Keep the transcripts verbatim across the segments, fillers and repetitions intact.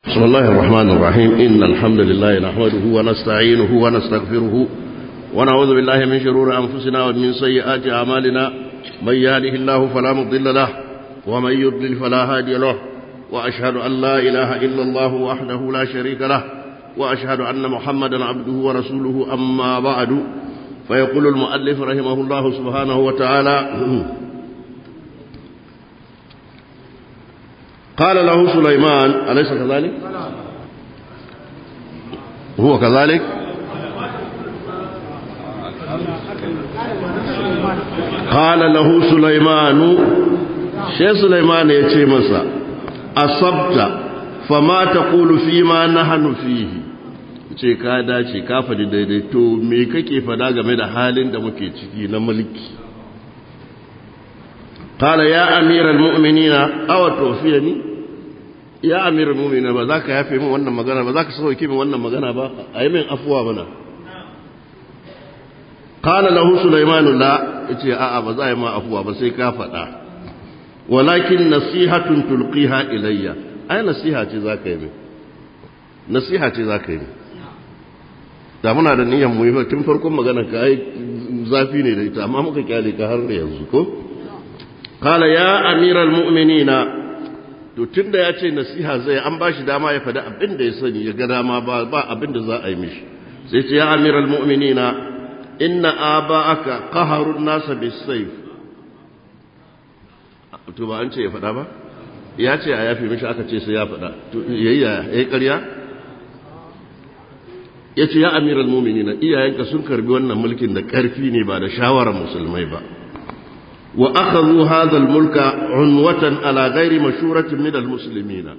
بسم الله الرحمن الرحيم إن الحمد لله نحمده ونستعينه ونستغفره ونعوذ بالله من شرور أنفسنا ومن سيئات أعمالنا من يهده الله فلا مضل له ومن يضلل فلا هادي له وأشهد أن لا إله إلا الله وحده لا شريك له وأشهد أن محمدا عبده ورسوله أما بعد فيقول المؤلف رحمه الله سبحانه وتعالى قال له سليمان أليس كذلك؟ هو كذلك؟ قال له سليمان شيء سليمان يتي مسا أصبت فما تقول فيما نحن فيه ce ka dace ka faɗi daidaito me kake faɗa game da halin da muke ciki na mulki qala ya amiral mu'minina aw tawfiyani ya amiral mu'minina ba za ka yafe min wannan magana ba za ka sauke min wannan magana ba ayi min afuwa bana qala lahu sulaiman la yace a'a ba za yi ma afuwa ba sai ka faɗa walakin nasihatun tulqiha ilayya ai nasiha ce za ka yi min nasiha ce za ka yi min da muna da niyyar mu yi tun farkon magana ka ai zafi ne da ita amma muka kyale ka har yanzu ko qala ya amiral mu'minina to tunda ya ce nasiha zai an bashi dama ya faɗi abin da ya sani ya ga dama ba ba abin da za a yi mishi sai ce ya amiral mu'minina inna aba'aka qaharun nasa bis-sayf to ba an ce ya faɗa ba ya ce a yafi mishi aka ce sai ya faɗa to yayya yayi ƙarya ya ce ya amiral muminina iyayenka sun karbi wannan mulkin da ƙarfi ne ba da shawarar musulmai ba wa akhadhu hadha al-mulka unwatan ala ghairi mashuratin min al-muslimina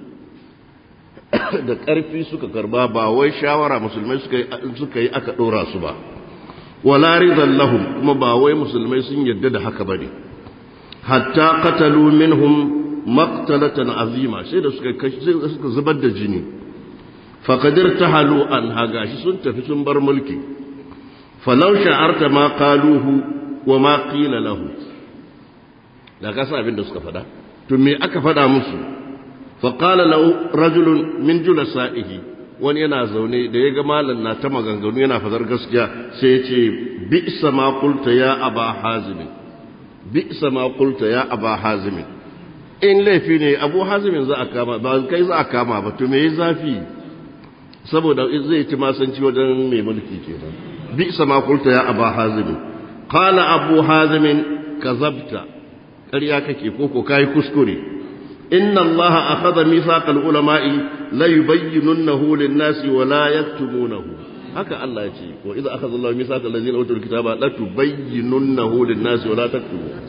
da ƙarfi suka karba ba wai shawara musulmai suka yi suka yi aka dora su ba wala ridan lahum kuma ba wai musulmai sun yadda da haka bane hatta qatalu minhum maqtalatan azima sai da suka suka zubar da jini فقدر تحلوا أن هاغاشي سنت في سنبر ملكي فلو شعرت ما قالوه وما قيل له لا كاسا abin da suka fada to me aka fada musu فقال له رجل من جلسائه wani yana zaune da yaga mallan na ta maganganu yana fadar gaskiya sai ya ce bi'sa ma qulta ya aba hazim bi'sa ma qulta ya aba hazim in laifi ne abu hazim za a kama ba kai za a kama ba to me zafi saboda zai ci masanci wajen mai mulki kenan bi sama kulta ya aba hazim qala abu hazim kazabta ƙarya kake ko ko kai kuskure inna allaha akhadha mithaqal ulama'i la yubayyinunahu lin-nasi wa la yaktumunahu haka Allah ya ce wa idza akhadha allahu mithaqal ladzina utul kitaba la tubayyinunahu lin-nasi wa la taktumunahu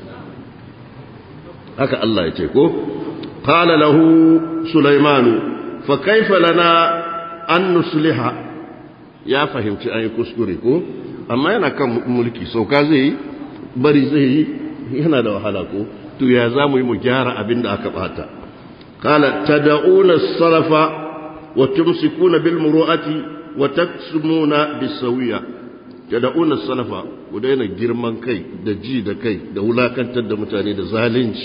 haka Allah ya ce ko qala lahu sulaiman fa kayfa lana an nusliha ya fahimci an yi kuskure ko amma yana kan mulki sauka zai yi bari zai yi yana da wahala ko to ya za mu yi mu gyara abin da aka bata qala tad'una as-salafa wa tumsikuna bil muru'ati wa taksumuna bis sawiya tad'una as-salafa ku daina girman kai da ji da kai da wulakantar da mutane da zalunci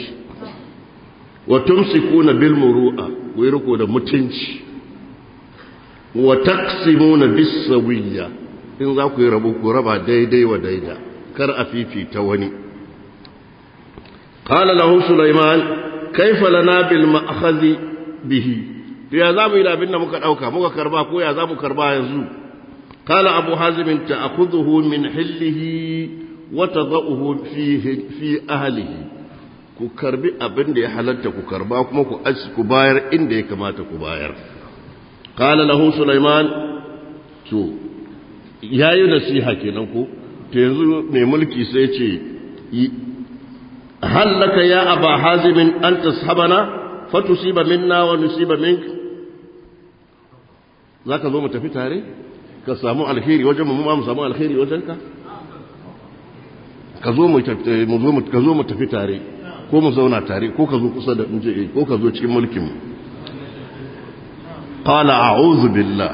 wa tumsikuna bil muru'a ku yi riko da mutunci wa taqsimuna bis-sawiyya in za ku yi rabu ku raba daidai wa daida kar a fifita wani qala lahu sulaiman kayfa lana bil ma'khadhi bihi to ya zamu yi da abin da muka dauka muka karba ko ya zamu karba yanzu qala abu hazim ta'khudhuhu min hillihi wa tad'uhu fihi fi ahlihi ku karbi abin da ya halatta ku karba kuma ku aji ku bayar inda ya kamata ku bayar قال له سليمان to yayi nasiha kenan ko to yanzu mai mulki sai ce halaka ya aba hazim an tashabana fatusiba minna wa nusiba mink zaka zo mu tafi tare ka samu alheri wajen mu mu samu alheri wajen ka ka zo mu tafi mu zo mu ka zo mu tafi tare ko mu zauna tare ko ka zo kusa da mu ko ka zo cikin mulkin mu قال أعوذ بالله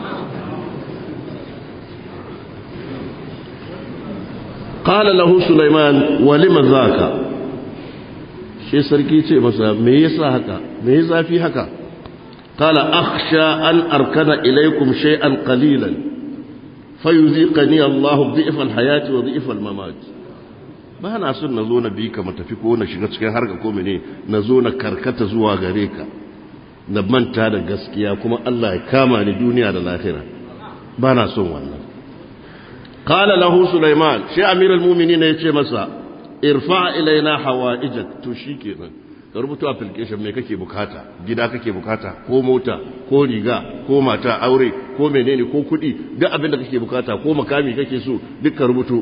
قال له سليمان ولم ذاك shi sarki ce masa me yasa haka me zafi haka قال أخشى أن أركن إليكم شيئا قليلا فيذيقني الله ضعف الحياة وضعف الممات ba na son na zo na bi ka matafi ko na shiga cikin harka ko mene na zo na karkata zuwa gare ka na manta da gaskiya kuma Allah ya kama ni duniya da lahira ba na son wannan qala lahu sulaiman shi amirul mu'minin ya ce masa irfa ilaina hawaijak to shikenan ka rubuta application me kake bukata gida kake bukata ko mota ko riga ko mata aure ko menene ko kudi duk abin da kake bukata ko makami kake so duk ka rubuto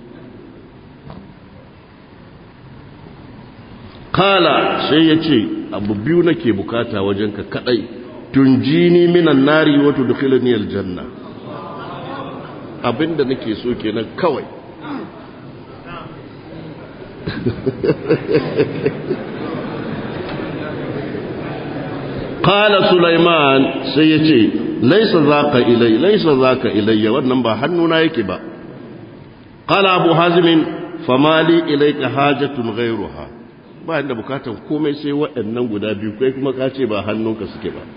kala sai ya ce abu biyu nake bukata wajenka kadai tunjini minan nari wa tudkhilni aljanna abinda nake so kenan kawai qala sulaiman sai ya ce laysa zaka ilai laysa zaka ilayya wannan ba hannuna yake ba qala abu hazim famali ilayka hajatun ghayruha ba inda bukatan komai sai waɗannan guda biyu kai kuma ka ce ba hannunka suke ba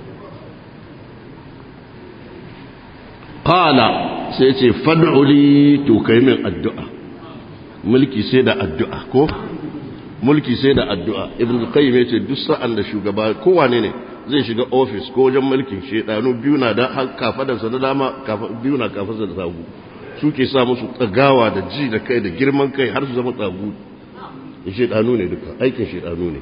qala sai ce fad'u li to kai min addu'a mulki sai da addu'a ko mulki sai da addu'a ibn qayyim yace duk sa'an da shugaba kowane ne zai shiga office ko wajen mulkin shedanu biyu na da kafadarsa da dama biyu na kafadarsa da sagu suke sa musu tsagawa da ji da kai da girman kai har su zama tsagu shedanu ne duka aikin shedanu ne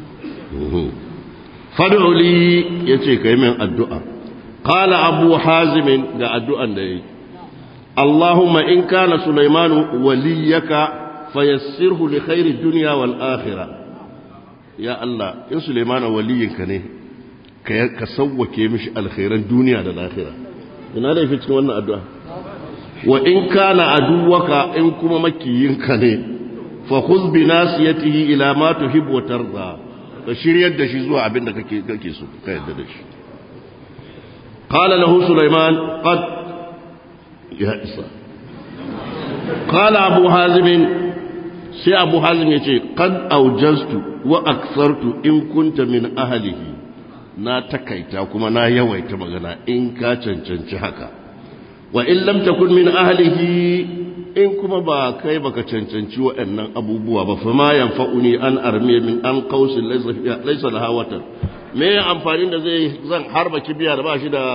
fad'u li yace kai min addu'a qala abu hazim ga addu'an da yi allahumma in kana sulaimanu waliyaka fayassirhu li khairi dunya wal akhirah ya allah in sulaimanu waliyinka ne ka sawwake mishi alkhairan duniya da lahira ina da fi cikin wannan addu'a wa in kana aduwaka in kuma makiyinka ne فخذ بناسيته إلى ما تحب وترضى فشير يد شي زوا abin da kake kake so ka yadda da shi قال له سليمان قد يا إسا قال أبو حازم سي أبو حازم يقول قد أوجزت وأكثرت إن كنت من أهله na takaita kuma na yawaita magana in ka cancanci haka wa in lam takun min ahlihi in kuma ba kai baka cancanci waɗannan abubuwa ba fa ma yanfa'uni an armiya min an qausin laysa laysa laha watan me amfanin da zai zan harba kibiya da ba shi da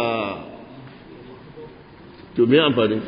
to me amfani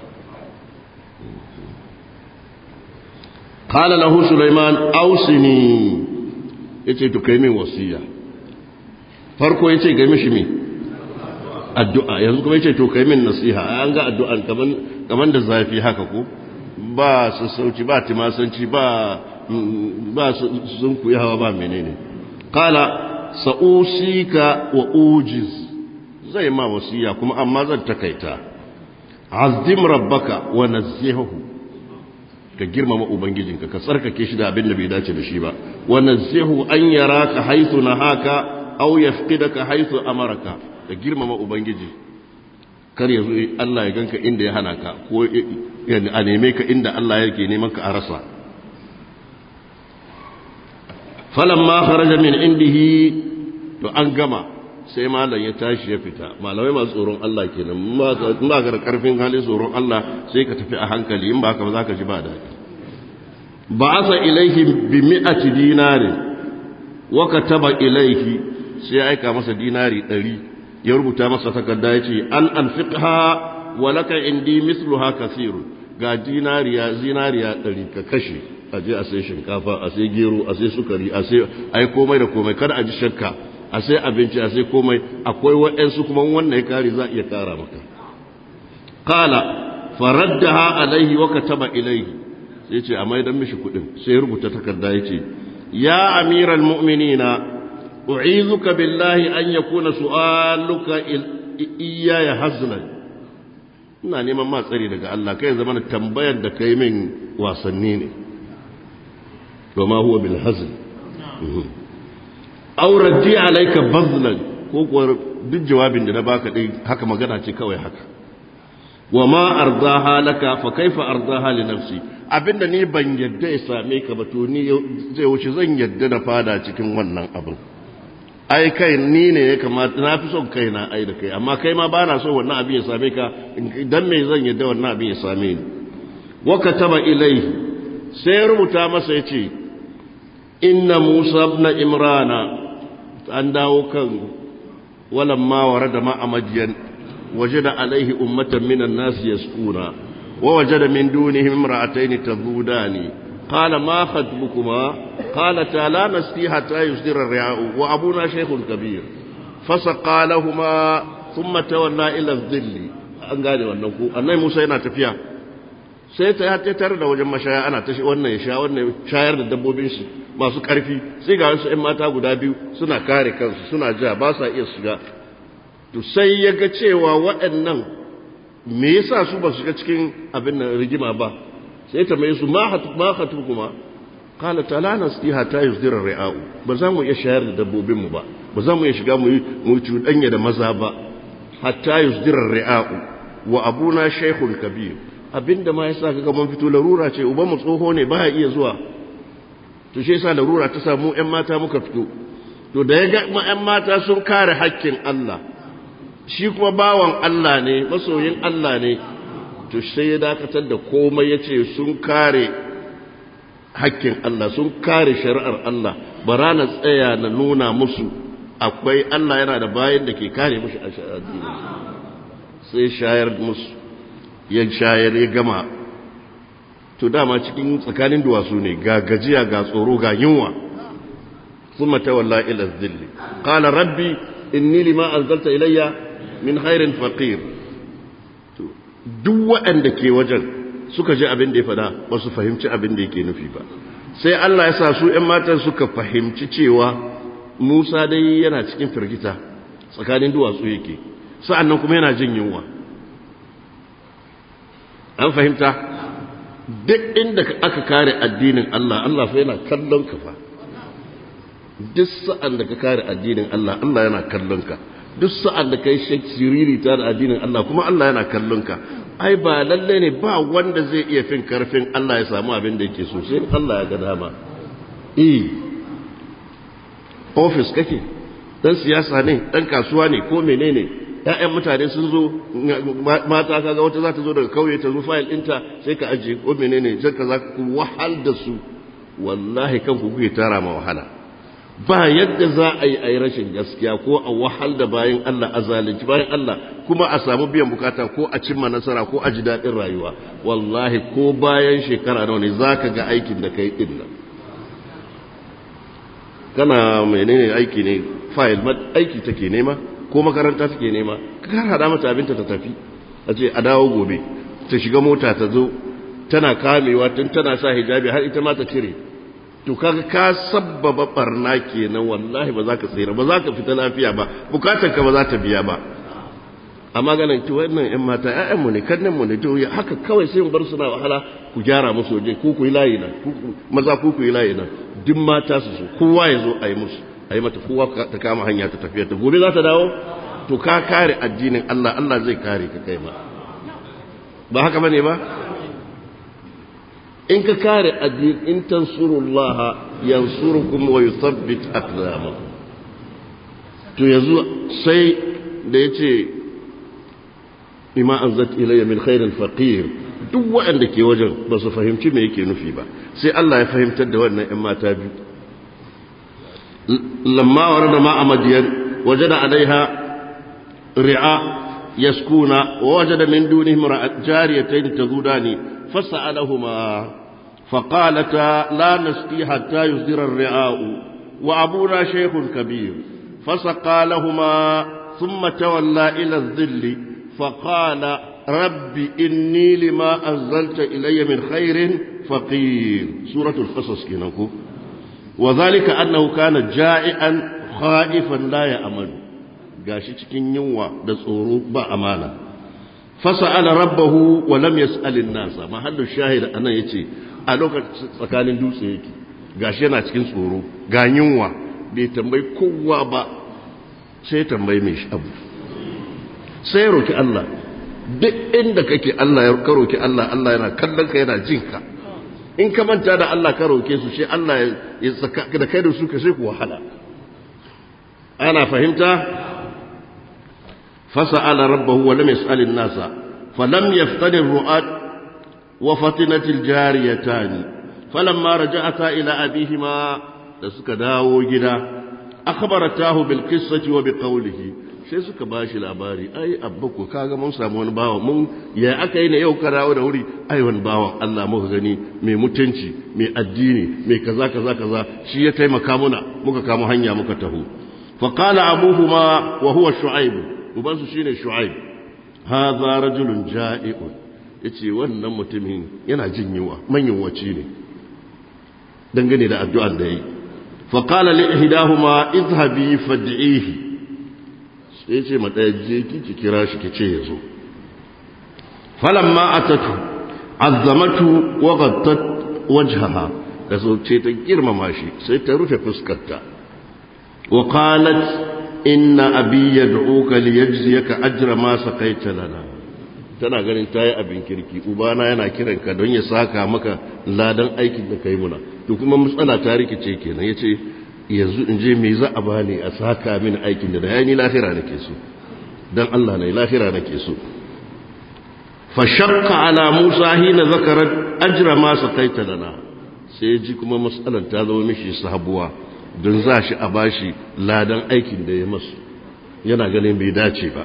qala lahu sulaiman ausini yace to kai min wasiya farko yace ga mishi me addu'a yanzu kuma yace to kai min nasiha an ga addu'an kaman kaman da zafi haka ko ba sassauci ba timasanci ba ba sun kuyawa ba menene qala sa'usika wa ujiz zai ma wasiya kuma amma zan takaita azdim rabbaka wa nazzihu ka girmama ubangijinka ka tsarkake shi da abin da bai dace da shi ba wa nazzihu an yaraka haythu nahaka aw yafqidaka haythu amaraka ka girmama ubangiji kar yazo Allah ya ganka inda ya hana ka ko a neme ka inda Allah yake neman ka a rasa falamma kharaja min indihi to an gama sai malam ya tashi ya fita malamai masu tsoron Allah kenan in ba ka da karfin halin tsoron Allah sai ka tafi a hankali in ba ka ba za ka ji ba daɗi ba'atha ilayhi bi mi'ati dinari wa kataba ilayhi sai ya aika masa dinari ɗari ya rubuta masa takarda ya ce an anfiqha wa laka indi mithluha kathir ga dinariya zinariya ɗari ka kashe a je a sai shinkafa a sai gero a sai sukari a sai ai komai da komai kada a ji shakka a sai abinci a sai komai akwai waɗansu kuma wannan ya kare za a iya kara maka qala faraddaha alaihi wa kataba ilaihi sai ce a maidan mishi kudin sai rubuta takarda yace ya amiral mu'minina u'izuka billahi an yakuna su'aluka iyaya hazlan ina neman ma tsari daga Allah kai zaman tambayar da kai min wasanni ne وما هو بالهزل أو ردي عليك بذلا ko duk jawabin da na baka dai haka magana ce kawai haka wama ardaha laka fa kaifa ardaha li nafsi abinda ni ban yadda ya same ka ba to ni zai wuce zan yadda na fada cikin wannan abin ai kai ni ne ya kamata na fi son kai na ai da kai amma kai ma ba na so wannan abin ya same ka dan me zan yadda wannan abin ya same ni wa kataba ilayhi sai rubuta masa yace inna Musa ibn Imrana an dawo kan walamma warada ma amadiyan wajada alaihi ummatan minan nas yasquna wa wajada min dunihim imra'atayn tadudani قال ما خطبكما قالتا لا نسقي حتى يصدر الرعاء وابونا شيخ كبير فسقى لهما ثم تولى الى الظل an gane wannan ko annai Musa yana tafiya sai ta ya tare da wajen mashaya ana tashi wannan ya sha wannan shayar da dabbobin shi masu karfi sai ga wasu ƴan mata guda biyu suna kare kansu suna ja ba sa iya shiga to sai ya ga cewa waɗannan me yasa su ba su shiga cikin abin nan rigima ba sai ta mai su ma hatu kuma kala ta la nasiha ta yuzdira ri'a'u ba za mu iya shayar da dabbobin mu ba ba za mu iya shiga mu mu cuɗanya da maza ba hatta yuzdira ri'a'u wa abuna shaykhun kabir abinda ma yasa kaga mun fito larura ce uban mu tsoho ne ba iya zuwa to shi yasa larura ta samu ƴan mata muka fito to da ya ga ƴan mata sun kare haƙƙin Allah shi kuma bawan Allah ne masoyin Allah ne to sai ya dakatar da komai ya ce sun kare hakkin Allah sun kare shari'ar Allah bara na tsaya na nuna musu akwai Allah yana da bayan da ke kare mushi a addini sai shayar musu ya shayar ya gama to dama cikin tsakanin duwatsu ne ga gajiya ga tsoro ga yunwa ثم تولى إلى الذل قال ربي إني لما أنزلت إلي من خير فقير duk waɗanda ke wajen suka ji abin da ya fada ba su fahimci abin da yake nufi ba sai Allah ya sa su ƴan matan suka fahimci cewa Musa dai yana cikin firgita tsakanin duwatsu yake sa'annan kuma yana jin yunwa an fahimta duk inda aka kare addinin Allah Allah fa yana kallon ka fa duk sa'an da ka kare addinin Allah Allah yana kallon ka duk sa'an da kai siriri ta da addinin Allah kuma Allah yana kallon ka ai ba lalle ne ba wanda zai iya fin karfin Allah ya samu abin da yake so sai Allah ya ga dama eh office kake dan siyasa ne dan kasuwa ne ko menene ƴaƴan mutane sun zo mata kaga wata za ta zo daga kauye ta zo file ɗinta sai ka aje ko menene sai ka za ku wahal da su wallahi kanku kuke tara ma wahala ba yadda za a yi a yi rashin gaskiya ko a wahal da bayan Allah a zalunci bayan Allah kuma a samu biyan bukata ko a cimma nasara ko a ji daɗin rayuwa wallahi ko bayan shekara nawa ne za ka ga aikin da ka yi ɗin nan kana menene aiki ne fayil aiki take nema ko makaranta take nema ka hada mata abinta ta tafi a ce a dawo gobe ta shiga mota ta zo tana kamewa tun tana sa hijabi har ita ma ta cire to kaga ka sabbaba barna kenan wallahi ba za ka tsira ba za ka fita lafiya ba bukatar ka ba za ta biya ba amma ganin to wannan ƴan mata ƴaƴan mu ne kannan mu ne to haka kawai sai mu bar suna wahala ku gyara musu waje ku ku yi layi nan maza ku ku yi layi nan duk mata su so kowa ya zo a yi musu a yi mata kowa ta kama hanya ta tafiya ta gobe za ta dawo to ka kare addinin Allah Allah zai kare ka kai ma ba haka bane ba in ka kare addini in tansurullaha yansurukum wa yuthabbit aqdamakum to yanzu sai da yace bima anzat ilayya min khairin faqir duk wanda ke wajen ba su fahimci me yake nufi ba sai Allah ya fahimtar da wannan ƴan mata biyu lamma warada ma'a madiyan wajada alaiha ri'a yaskuna wa wajada min dunihim jariyatayn tazudani fas'alahuma فقالتا لا نسقي حتى يصدر الرعاء وأبونا شيخ كبير فسقى لهما ثم تولى إلى الظل فقال رب إني لما أنزلت إلي من خير فقير سورة القصص كنكو وذلك أنه كان جائعا خائفا لا يأمن gashi cikin yunwa da tsoro ba amana fasa'ala rabbahu wa lam yas'al an-nasa mahallu shahid anan yace a lokacin tsakanin dutse yake gashi yana cikin tsoro ga yunwa bai tambayi kowa ba sai tambayi mai abu sai roki Allah duk inda kake Allah ya ka roki Allah Allah yana kallon ka yana jin ka in ka manta da Allah ka roke su sai Allah ya saka da kai da su ka sai ku wahala ana fahimta fasa'ala rabbahu wa lam yas'al an-nasa falam yaftani ar-ru'at wa fatinat al-jariyatan falamma raja'ata ila abihima da suka dawo gida akhbaratahu bil qissati wa bi qawlihi sai suka bashi labari ai abbaku kaga mun samu wani bawa mun ya aka yi ne yau ka dawo da wuri ai wani bawan Allah muka gani mai mutunci mai addini mai kaza kaza kaza shi ya taimaka muna muka kamo hanya muka taho fa qala abuhuma wa huwa shu'aib ubansu shine shu'aib hadha rajulun ja'i'un yace wannan mutumin yana jin yunwa manyan wace ne dangane da addu'ar da yi fa qala li ihdahuma idhhabi fad'ihi sai ce mata je ki kira shi kice yazo falamma atatu azzamatu wa ghattat wajhaha kazo ce ta girmama shi sai ta rufe fuskarta wa qalat inna abi yad'uka liyajziyaka ajra ma saqaita lana tana ganin tayi abin kirki ubana yana kiranka don ya saka maka ladan aikin da kai muna to kuma matsala ta rikice kenan yace yanzu in je me za a bani a saka min aikin da da ni lafira nake so dan Allah ne lafira nake so fa shaqqa ala Musa hina zakara ajra ma saqaita lana sai ji kuma matsalan ta zama mishi sabuwa don za shi a bashi ladan aikin da ya masu yana ganin bai dace ba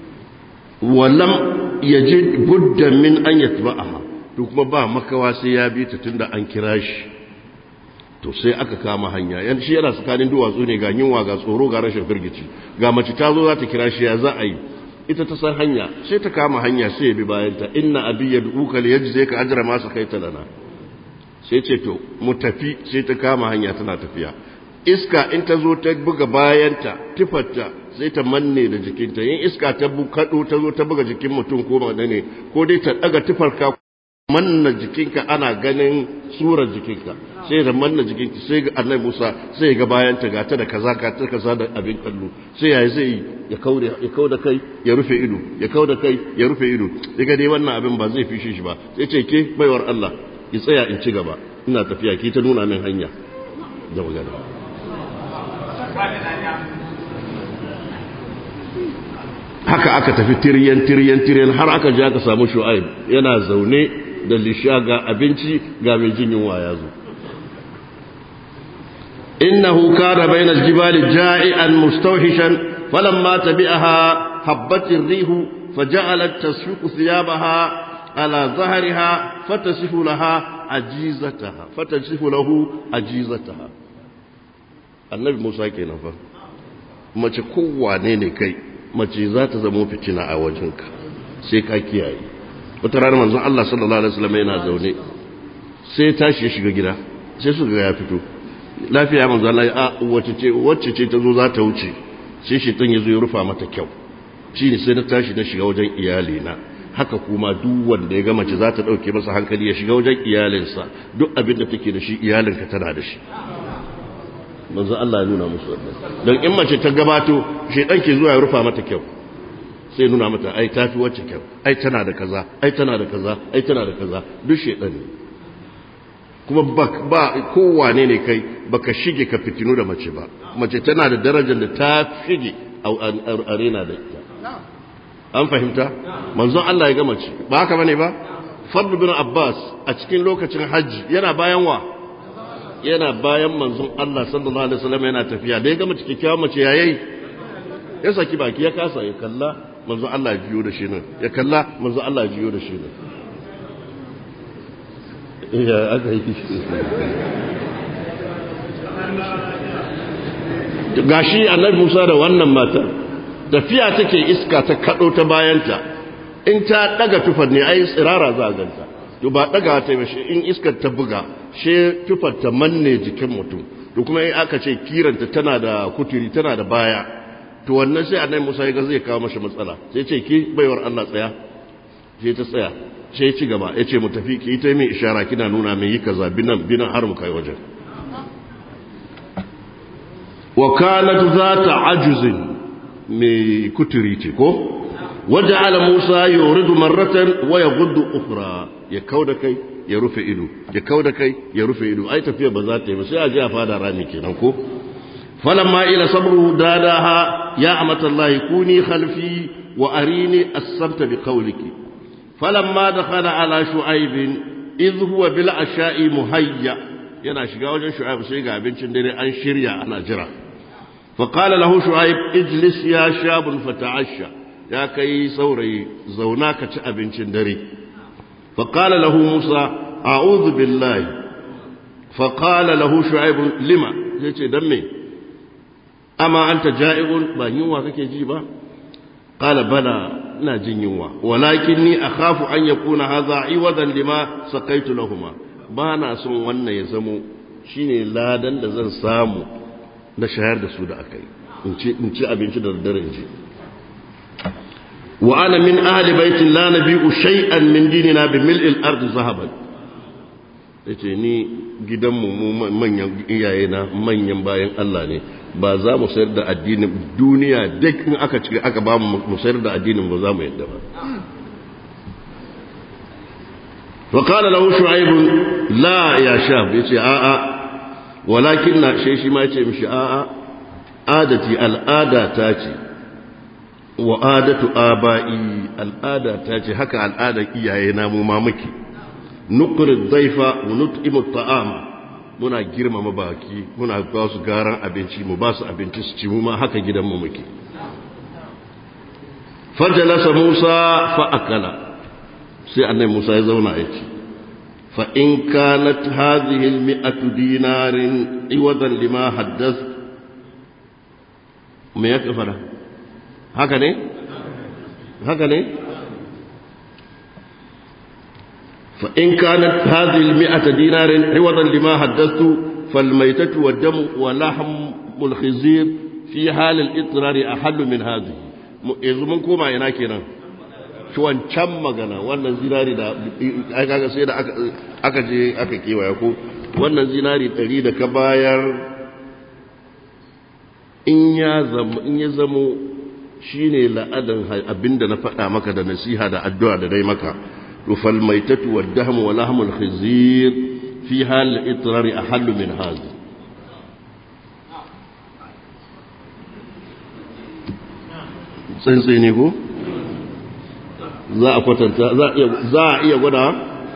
wallam yaji budda min an yatba'aha to kuma ba makawa sai ya bi ta tunda an kira shi to sai aka kama hanya yan shi yana tsakanin duwatsu ne ga yunwa ga tsoro ga rashin firgici ga mace ta zo za ta kira shi ya za a yi ita ta san hanya sai ta kama hanya sai ya bi bayan ta inna abi yad'uka liyajzika ajra ma sakaita lana sai ce to mu tafi sai ta kama hanya tana tafiya iska in ta zo ta buga bayanta tifarta sai ta manne da jikinta yin iska ta bukado ta zo ta buga jikin mutum ko madane ko dai ta daga tifarka manna jikinka ana ganin surar jikinka sai da manna jikinki sai ga annabi Musa sai ga bayanta ga ta da kaza ka ta kaza da abin kallo sai yayi zai ya kauda ya kauda kai ya rufe ido ya kauda kai ya rufe ido daga dai wannan abin ba zai fishe shi ba sai ce ke baiwar Allah ki tsaya in ci gaba ina tafiya ki ta nuna min hanya da magana haka aka tafi tiryan tiryan tiryan har aka je aka samu Shu'aib yana zaune da lisha ga abinci ga mai jin yunwa ya zo innahu kana bainal jibali ja'ian mustawhishan falamma tabi'aha habbat ar-rihu faja'alat tasfiqu thiyabaha ala dhahriha fatasifu laha ajizataha fatasifu lahu ajizataha annabi Musa kenan fa mace kowane ne kai mace za ta zama fitina a wajenka sai ka kiyaye wata rana manzon Allah sallallahu alaihi wasallam yana zaune sai tashi ya shiga gida sai su ga ya fito lafiya manzon Allah a wacce ce wacce ce ta zo za ta wuce sai shaitan ya zo ya rufa mata kyau shine sai na tashi na shiga wajen iyali na haka kuma duk wanda ya ga mace za ta dauke masa hankali ya shiga wajen iyalinsa duk abin da take da shi iyalinka tana da shi manzo Allah ya nuna musu wannan don in mace ta gabato shedan ke zuwa ya rufa mata kyau sai nuna mata ai tafi wacce kyau ai tana da kaza ai tana da kaza ai tana da kaza duk shedan ne kuma ba, ba kowane ne kai baka shige ka fitinu da mace ba mace tana da darajar da ta shige a arena da ita an fahimta manzo Allah ya ga mace ba haka bane ba Fadl bin Abbas a cikin lokacin hajji yana bayan wa yana bayan manzon Allah sallallahu alaihi wasallam yana tafiya da ya ga mace kikkiawa mace yayi ya saki baki ya kasa ya kalla manzon Allah ya jiyo da shi nan ya kalla manzon Allah ya jiyo da shi nan ya aka yi gashi annabi Musa da wannan mata tafiya take iska ta kado ta bayanta in ta daga tufar ne ai tsirara za a ganta to ba daga ta yi in iskar ta buga she tufar ta manne jikin mutum to kuma in aka ce kiranta tana da kuturi tana da baya to wannan sai annabi Musa ya ga zai kawo masa matsala sai ce ki baiwar Allah tsaya sai ta tsaya sai ya ci gaba ya ce mu tafi ki ta mai ishara kina nuna mai yi kaza binan binan har mu kai wajen wa kanat zata ajuzin mai kuturi ce ko waja'ala Musa yuridu marratan wa yaghuddu ukhra ya kauda kai ya rufe ido ya kauda kai ya rufe ido ai tafiya ba za ta yi ba sai a je a fada rami kenan ko falamma ila sabru dadaha ya amatallahi kuni khalfi wa arini as-sabta bi qawliki falamma dakhala ala shu'aib idh huwa bil asha'i muhayya yana shiga wajen shu'aib sai ga abincin dare an shirya ana jira fa qala lahu shu'aib ijlis ya shabun fata'asha ya kai saurayi zauna ka ci abincin dare fa qala lahu musa a'udhu billahi fa qala lahu shu'aib lima yace dan me amma anta ja'iun ba yunwa kake ji ba qala bala ina jin yunwa walakinni akhafu an yakuna hadha iwadan lima saqaitu lahumma ba na son wannan ya zamo shine ladan da zan samu da shayar da su da akai in ci in ci abinci da daddare ji wa ana min ahli baitin la nabi'u shay'an min dinina bi mil'il ardi zahaban yace ni gidanmu mu manyan iyayena manyan bayan Allah ne ba za mu sayar da addinin duniya duk in aka ci aka ba mu sayar da addinin ba za mu yadda ba wa qala lahu shu'aib la ya shab yace a a walakinna shi shi ma yace mishi a a adati al'ada ta ce wa adatu aba'i al'ada ta ce haka al'adar iyayena mu ma muke nuqri dhaifa wa nut'imu at'ama muna girmama baki muna ba su garan abinci mu ba su abinci su ci mu ma haka gidanmu muke fajalasa Musa fa akala sai annabi Musa ya zauna ya ci fa in kanat hadhihi al-mi'atu dinarin iwadan lima haddath me ya kafara haka ne haka ne فإن كانت هذه المئة دينار عوضا لما حدثت فالميتة والدم ولحم الخنزير في حال الاضطرار أحل من هذه إذا من كوما يناكينا شو أن كم مغانا وانا زيناري دا أكا سيدا أكا جي أكا كيوا يكو وانا زيناري تريد كباير إن يزم إن يزمو shine la'adan abinda na faɗa maka da nasiha da addu'a da dai maka فالميتة والدهم ولحم الخنزير في حال الاضطرار أحل من هذا sai ne ko za a kwatanta za a iya gwada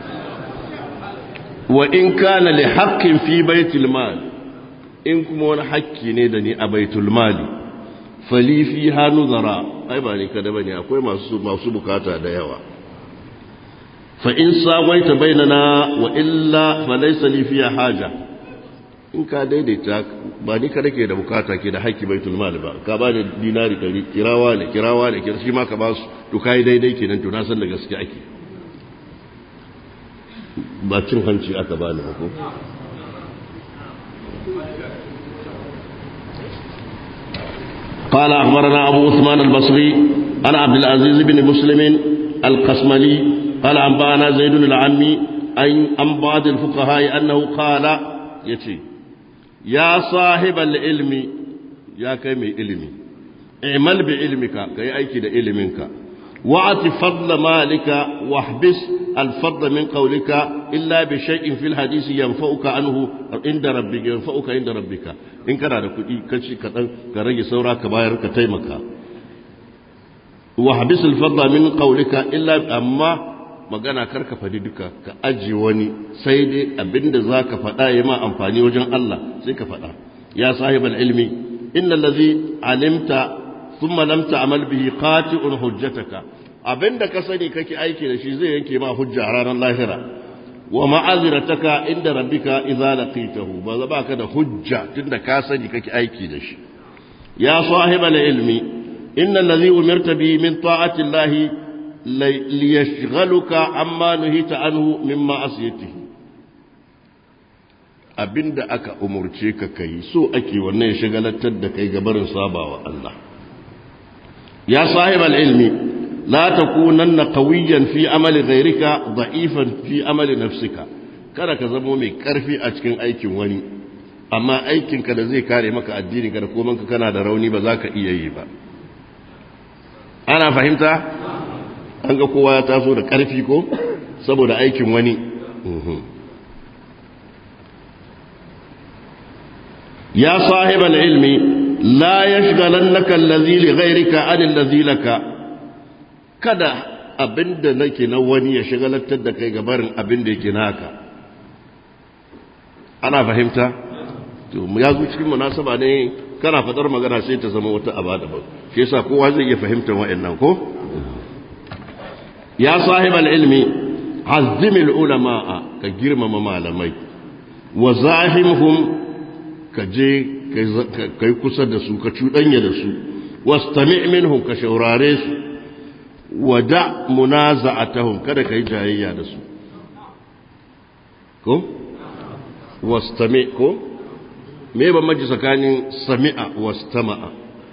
wa in kana li haqqin fi baitul mal in kuma wani haƙƙi ne da ni a baitul mali fali fi hanuzara ai ba ni kada bane akwai masu masu bukata da yawa فإن ساويت بيننا وإلا فليس لي فيها حاجة in ka daidaita ba ni ka dake da bukata ke da haƙƙi baitul mal ba ka ba da dinari kari kirawa ne kirawa ne kira shi ma ka ba su to kai daidai kenan to na san da gaske ake ba cin hanci aka ba ni ko قال أخبرنا أبو عثمان البصري أنا عبد العزيز بن مسلم القسملي قال أنبأنا زيد العمي عن بعض الفقهاء أنه قال يتي يا صاحب العلم يا كيمي علمي اعمل بعلمك كي أيكد علمك وأعط فضل مالك واحبس الفضل من قولك إلا بشيء في الحديث ينفعك عنه عند ربك ينفعك عند ربك إن كان هذا كشي كتن كرجي سورة كباير كتيمك واحبس الفضل من قولك إلا أما magana karka faɗi duka ka aji wani sai dai abinda za ka faɗa ya ma amfani wajen Allah sai ka faɗa ya sahibal ilmi inna allazi alimta thumma lam ta'mal bihi qati'un hujjataka abinda ka sani kake aiki da shi zai yanke ma hujja a ranar lahira wa ma'azirataka inda rabbika idza laqitahu ba za baka da hujja tunda ka sani kake aiki da shi ya sahibal ilmi inna allazi umirta bihi min ta'ati allahi liyashghaluka amma nuhita anhu mimma asiyatihi abinda aka umurce ka kai so ake wannan ya shagalatar da kai gabarin sabawa Allah ya sahibal ilmi la takunanna qawiyan fi amali ghayrika da'ifan fi amali nafsika kada ka zama mai karfi a cikin aikin wani amma aikin ka da zai kare maka addini ka da koman ka kana da rauni ba za ka iya yi ba ana fahimta an ga kowa ya taso da ƙarfi ko saboda aikin wani ya sahibal ilmi la yashghalannaka allazi li ghayrika an allazi laka kada abinda nake na wani ya shagalantar da kai gabarin abinda yake naka. Ana fahimta? To ya zo cikin munasaba ne kana fadar magana sai ta zama wata abada ba. Shi yasa kowa zai iya fahimtar wa'annan ko? Ya sahibal ilmi azzimil ulama ka girmama malamai wa zahimhum ka je kai kusa da su ka cudanya da su wastami' minhum ka shaurare su wada munaza'atahum kada kai jayayya da su ko wastami' ko me ban maji tsakanin sami'a wastama'a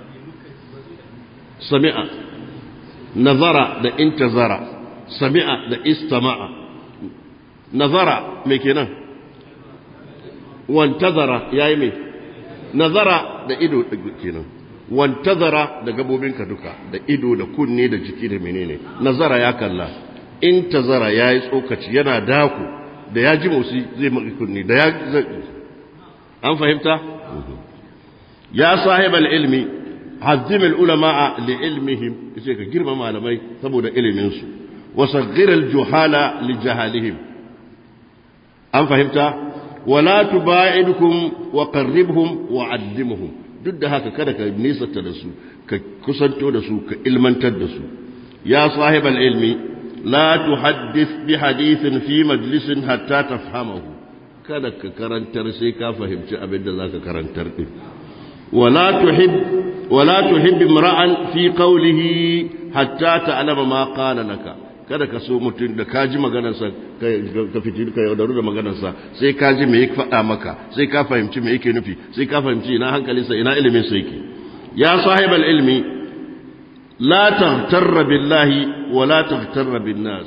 sami'a nazara da intazara sami'a da istama'a nazara me kenan wantazara yayi me nazara da ido kenan wantazara da gabobinka duka da ido da kunne da jiki da menene nazara ya kalla intazara yayi tsokaci yana daku da ya ji motsi zai maki kunne da ya an fahimta ya sahibal ilmi hazzimil ulama li ilmihim yace ka girma malamai saboda ilimin su وصغر الجهال لجهالهم أم فهمت ولا تباعدكم وقربهم وعلمهم ضد هكا كذا كنيسة تدسو كسنتو دسو كإلمنت دسو يا صاحب العلم لا تحدث بحديث في مجلس حتى تفهمه كذا كرنتر سيكا فهمت أبدا ذاك كرنتر ولا تحب ولا تحب امرأ في قوله حتى تعلم ما قال لك kada ka so mutum da ka ji maganarsa ka fiti ka yaudaru da maganarsa sai ka ji me yake faɗa maka sai ka fahimci me yake nufi sai ka fahimci ina hankalinsa ina iliminsa yake ya sahibal ilmi la taghtarra billahi wa la taghtarra bin nas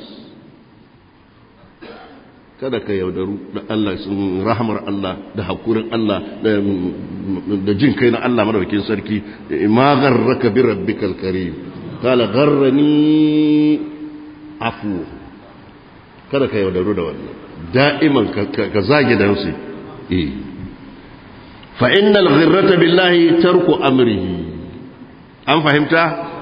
kada ka yaudaru da Allah sun rahmar Allah da hakurin Allah da jin kai na Allah madaukakin sarki ma gharraka bi rabbikal karim qala gharrani afu kada ka yaudaru da wannan da'iman ka zage da su eh fa innal ghirrata billahi tarku amrihi an fahimta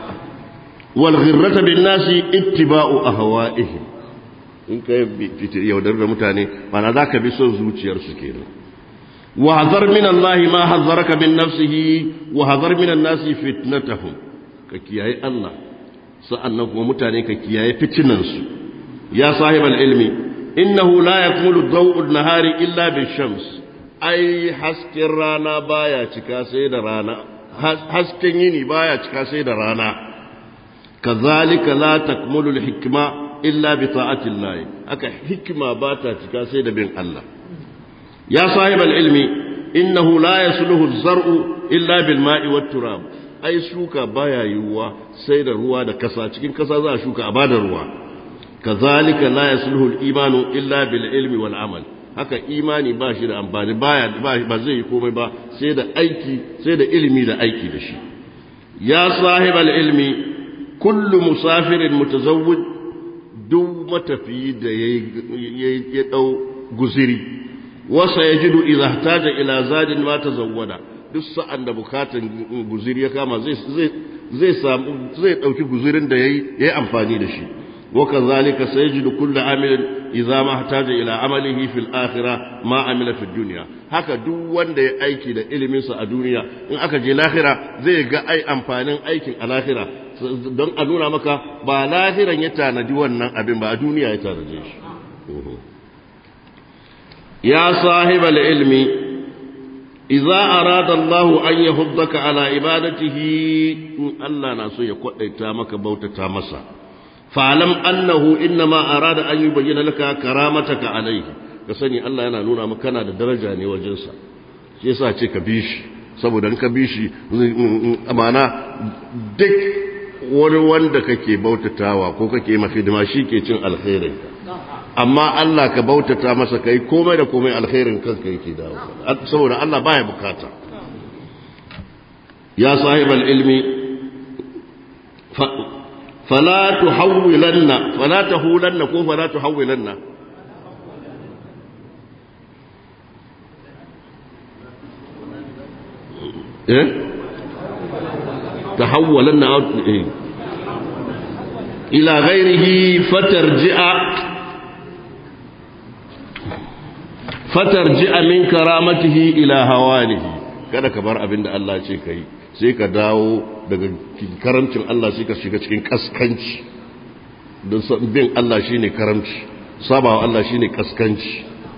wal ghirrata bin nasi ittiba'u ahwa'ihim in ka yaudaru da mutane bana zaka bi son zuciyar su kenan wa hadar min Allah ma hadaraka min nafsihi wa hadar min an-nasi fitnatahum ka kiyaye Allah sa'annan kuma mutane ka kiyaye fitinansu ya sahibal ilmi innahu la yakmulu daw'u an-nahari illa bi-shams ai hasken rana baya cika sai da rana hasken yini baya cika sai da rana kazalika la takmulu al-hikma illa bi ta'ati Allah aka hikma ba ta cika sai da bin Allah ya sahibal ilmi innahu la yasluhu az-zar'u illa bil-ma'i wat-turab ai shuka baya yiwuwa sai da ruwa da kasa cikin kasa za a shuka a bada ruwa kazalika la yasluhu al-imanu illa bil ilmi wal amal haka imani ba shi da amfani baya ba zai yi komai ba sai da aiki sai da ilimi da aiki da shi ya sahibal ilmi kullu musafirin mutazawwid duk matafiyi da ya dau guziri wasa yajidu idha ihtaja ila zadin ma tazawwada duk sa'an da bukatan guziri ya kama zai zai samu zai dauki guzirin da yayi yayi amfani da shi wa kazalika sayajidu kullu amilin idza ma hataja ila amalihi fil akhirah ma amila fid dunya haka duk wanda ya aiki da ilimin sa a duniya in aka je lahira zai ga ai amfanin aikin a lahira don a nuna maka ba lahiran ya tanadi wannan abin ba a duniya ya tanaje shi ya sahibal ilmi إذا أراد الله أن يحضك على عبادته الله ناسو يقول تامك بوت تامسا فاعلم أنه إنما أراد أن يبين لك كرامتك عليه كسني الله yana nuna maka kana da daraja ne wajensa shi yasa ce ka bishi saboda in ka bishi amana duk wani wanda kake bautatawa ko kake masa hidima shi ke cin alkhairin amma Allah ka bautata masa kai komai da komai alkhairin kanka yake dawo saboda Allah baya bukata ya sahibal ilmi fala tuhawwilanna fala tahulanna ko fala tuhawwilanna eh tahawwalanna eh ila ghairihi fatarji'a fatarji'a min karamatihi ila hawanihi kada ka bar abinda Allah ce kai sai ka dawo daga karamcin Allah sai ka shiga cikin kaskanci don bin Allah shine karamci sabawa Allah shine kaskanci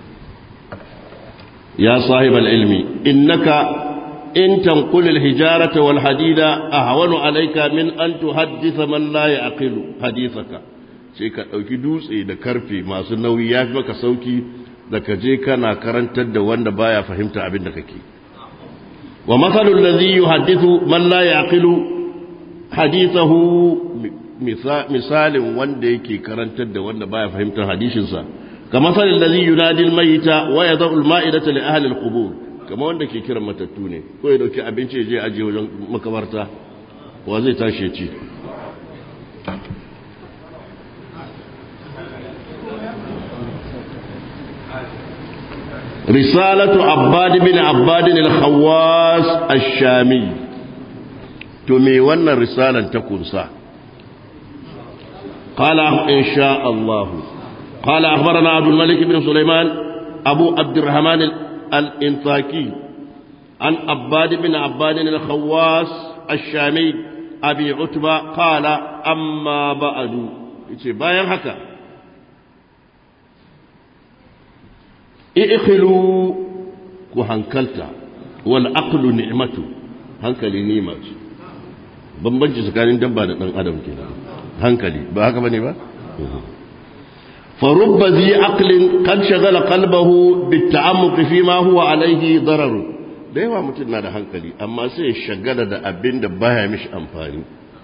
ya sahibal ilmi innaka in tanqul al hijarata wal hadida ahwanu alayka min an tuhaddisa man la yaqilu hadithaka sai ka dauki dutse da karfe masu nauyi yafi maka sauki da ka je kana karantar da wanda baya fahimta abin da kake wa mathalul ladhi yuhaddithu man la yaqilu hadithahu misalin wanda yake karantar da wanda baya fahimtar hadisinsa kama mathalul ladhi yunadi al mayta wa yad'u al ma'idata li ahli al qubur kama wanda ke kiran matattu ne ko ya dauki abinci ya je aje wajen makabarta wa zai tashi ya ci رسالة عباد بن عباد الخواس الشامي تمي ون رسالة تكون سا قال إن شاء الله قال أخبرنا عبد الملك بن سليمان أبو عبد الرحمن الإنطاكي عن عباد بن عباد الخواس الشامي أبي عتبة قال أما بعد باين حكا i'khilu ku hankalta wal aqlu ni'matu hankali ni'ma ce bambanci tsakanin dabba da dan adam kenan hankali ba haka bane ba fa rubba zi aqlin qad shagala qalbahu bit ta'ammuq fi ma huwa alayhi darar da yawa mutum na da hankali amma sai ya shagala da abin da baya mishi amfani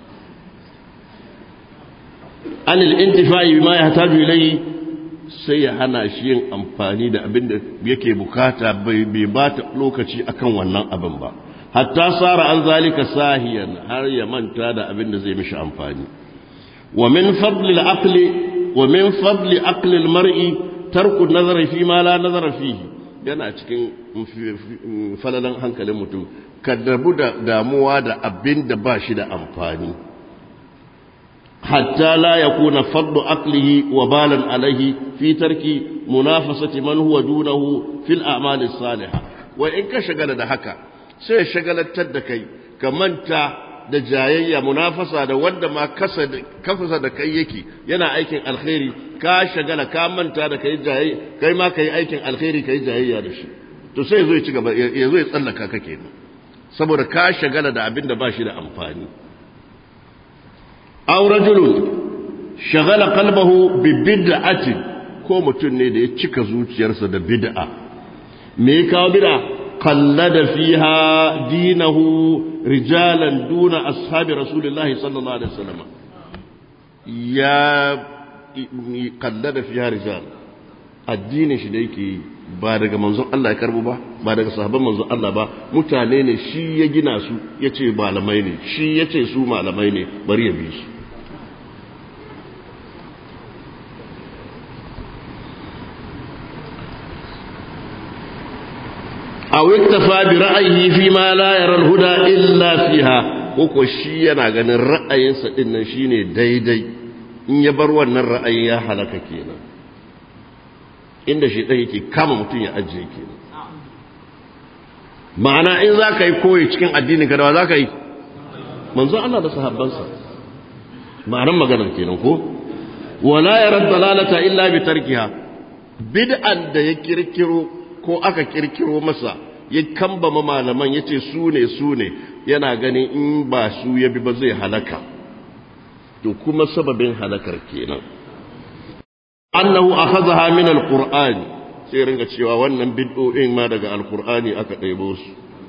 anil intifa'i bima yahtaju ilayhi sai ya hana shi yin amfani da abin da yake bukata bai ba ta lokaci akan wannan abin ba hatta sara an zalika sahiyan har ya manta da abin da zai mishi amfani wa min fadli al-aqli wa min fadli aqli al-mar'i tarku nazari fi ma la nazara fihi yana cikin falalan hankalin mutum kaddabu da damuwa da abin da ba shi da amfani حتى لا يكون فضل عقله وبالا عليه في ترك منافسة من هو دونه في الأعمال الصالحة وإن كشغل ده حكا سيشغل التدكي كمنتا da jayayya munafasa da wanda ma kasa kafasa da kai yake yana aikin alkhairi ka shagala ka manta da kai jayayya kai ma kai aikin alkhairi kai jayayya da shi to sai yazo ya ci gaba yazo ya tsallaka ka kenan saboda ka shagala da abin da ba shi da amfani aw rajulun shagala qalbahu bi bid'atin ko mutun ne da ya cika zuciyarsa da bid'a me ya kawo bid'a qallada fiha dinahu rijalan duna ashabi rasulillah sallallahu alaihi wasallam ya qallada fiha rijal addinin shi da yake ba daga manzon Allah ya karbo ba ba daga sahabban manzon Allah ba mutane ne shi ya gina su yace malamai ne shi yace su malamai ne bari ya bi su aw iktafa bi ra'yihi fi ma la yara al-huda illa fiha ko shi yana ganin ra'ayinsa din nan shine daidai in ya bar wannan ra'ayi ya halaka kenan inda shi dai yake kama mutun ya ajiye kenan ma'ana in zaka yi koyi cikin addinin ka da zaka yi manzo Allah da sahabbansa ma'anar maganar kenan ko wala yara dalalata illa bi tarkiha bid'an da ya kirkiro ko aka kirkiro masa ya kambama malaman ya ce su ne su ne yana ganin in ba su ya bi ba zai halaka to kuma sababin halakar kenan annahu akhadha min alquran sai ringa cewa wannan bid'o'in ma daga alqur'ani aka ɗebo su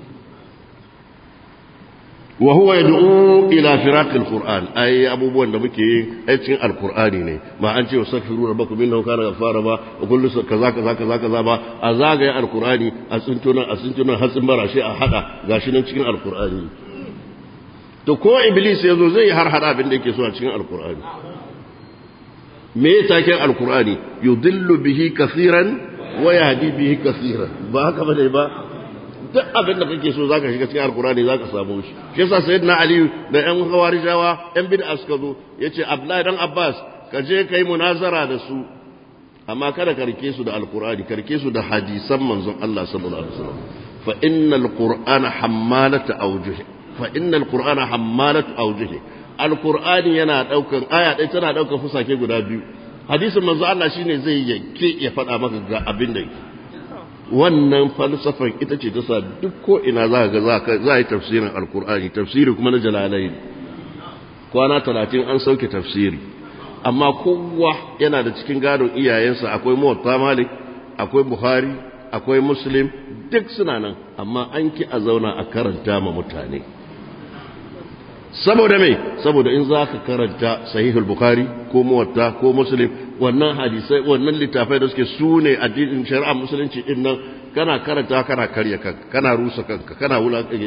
wa huwa yad'u ila firaq alquran ay abubuwan da muke yi a cikin alqur'ani ne ma an ce wasafiru rabbakum innahu kana ghafara ba wa kullu kaza kaza kaza kaza ba a zagaye alqur'ani a tsuntuna a tsuntuna hatsin bara shi a hada gashi nan cikin alqur'ani to ko iblis yazo zai har hada abin da yake so a cikin alqur'ani me taken alqur'ani yudillu bihi kaseeran wa yahdi bihi kaseeran ba haka bane ba duk abin da kake so zaka shiga cikin alkurani zaka samu shi shi yasa sayyidina ali da yan hawarijawa yan bid'a suka zo yace abdullahi dan abbas ka je kai munazara da su amma kada ka rike su da alkurani ka rike su da hadisan manzon Allah sallallahu alaihi wasallam fa innal qur'ana hammalatu awjuh fa innal qur'ana hammalatu awjuh alkurani yana daukan aya ɗaya tana daukan fusake guda biyu hadisin manzon Allah shine zai yanke ya faɗa maka ga abin da yake wannan falsafar ita ce ta sa duk ko ina za ga za a yi tafsirin alkur'ani tafsiri kuma na jalalai kwana talatin an sauke tafsiri amma kowa yana da cikin gadon iyayensa akwai muwatta malik akwai buhari akwai muslim duk suna nan amma an ki a zauna a karanta ma mutane saboda mai saboda in za ka karanta sahihul bukhari ko muwatta ko muslim wannan hadisai wannan littafai da suke su ne addinin shari'ar musulunci din nan kana karanta kana karya kanka kana rusa kanka kana wulaƙage